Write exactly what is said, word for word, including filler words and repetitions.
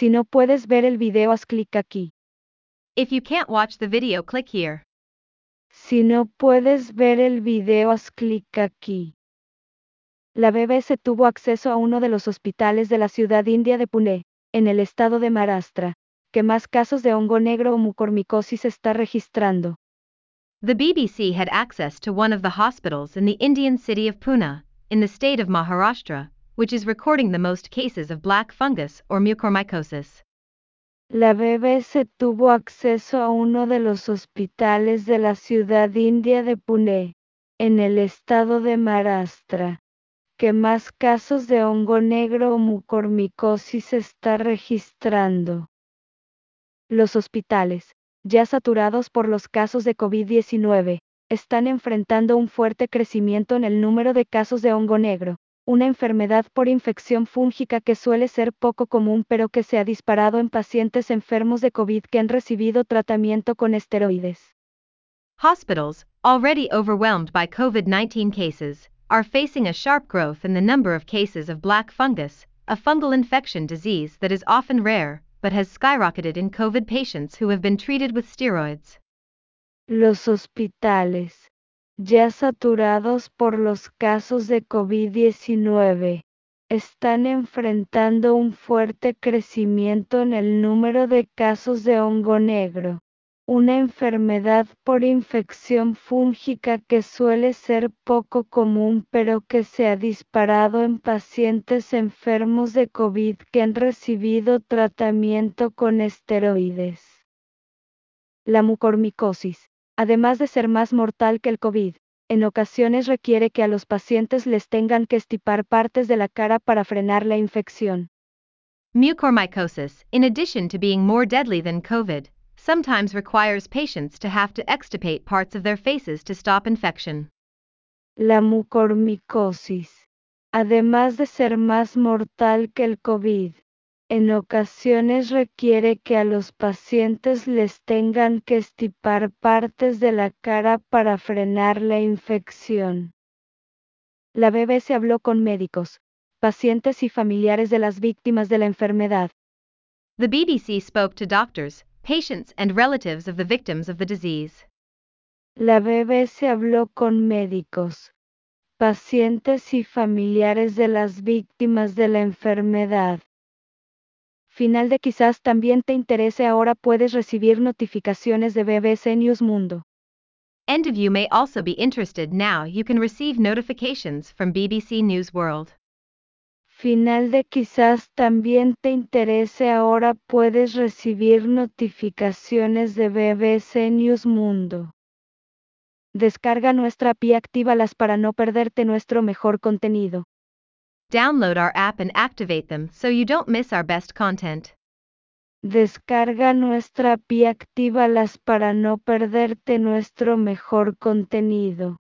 Si no puedes ver el video, haz clic aquí. If you can't watch the video, click here. Si no puedes ver el video, haz clic aquí. La B B C tuvo acceso a uno de los hospitales de la ciudad india de Pune, en el estado de Maharashtra, que más casos de hongo negro o mucormicosis está registrando. The B B C had access to one of the hospitals in the Indian city of Pune, in the state of Maharashtra, which is recording the most cases of black fungus or mucormycosis. La B B C tuvo acceso a uno de los hospitales de la ciudad india de Pune, en el estado de Maharashtra, que más casos de hongo negro o mucormicosis está registrando. Los hospitales, ya saturados por los casos de COVID diecinueve, están enfrentando un fuerte crecimiento en el número de casos de hongo negro, una enfermedad por infección fúngica que suele ser poco común pero que se ha disparado en pacientes enfermos de COVID que han recibido tratamiento con esteroides. Hospitals, already overwhelmed by COVID nineteen cases, are facing a sharp growth in the number of cases of black fungus, a fungal infection disease that is often rare, but has skyrocketed in COVID patients who have been treated with steroids. Los hospitales, ya saturados por los casos de COVID diecinueve, están enfrentando un fuerte crecimiento en el número de casos de hongo negro, una enfermedad por infección fúngica que suele ser poco común pero que se ha disparado en pacientes enfermos de COVID que han recibido tratamiento con esteroides. La mucormicosis, además de ser más mortal que el COVID, en ocasiones requiere que a los pacientes les tengan que estipar partes de la cara para frenar la infección. Mucormycosis, in addition to being more deadly than COVID, sometimes requires patients to have to extirpate parts of their faces to stop infection. La mucormicosis, además de ser más mortal que el COVID, en ocasiones requiere que a los pacientes les tengan que estipar partes de la cara para frenar la infección. La B B C habló con médicos, pacientes y familiares de las víctimas de la enfermedad. The B B C spoke to doctors, patients and relatives of the victims of the disease. La B B C habló con médicos, pacientes y familiares de las víctimas de la enfermedad. Final de quizás también te interese. Ahora puedes recibir notificaciones de B B C News Mundo. End of you may also be interested. Now you can receive notifications from B B C News World. Final de quizás también te interese. Ahora puedes recibir notificaciones de B B C News Mundo. Descarga nuestra app y actívalas para no perderte nuestro mejor contenido. Download our app and activate them so you don't miss our best content. Descarga nuestra app y actívalas para no perderte nuestro mejor contenido.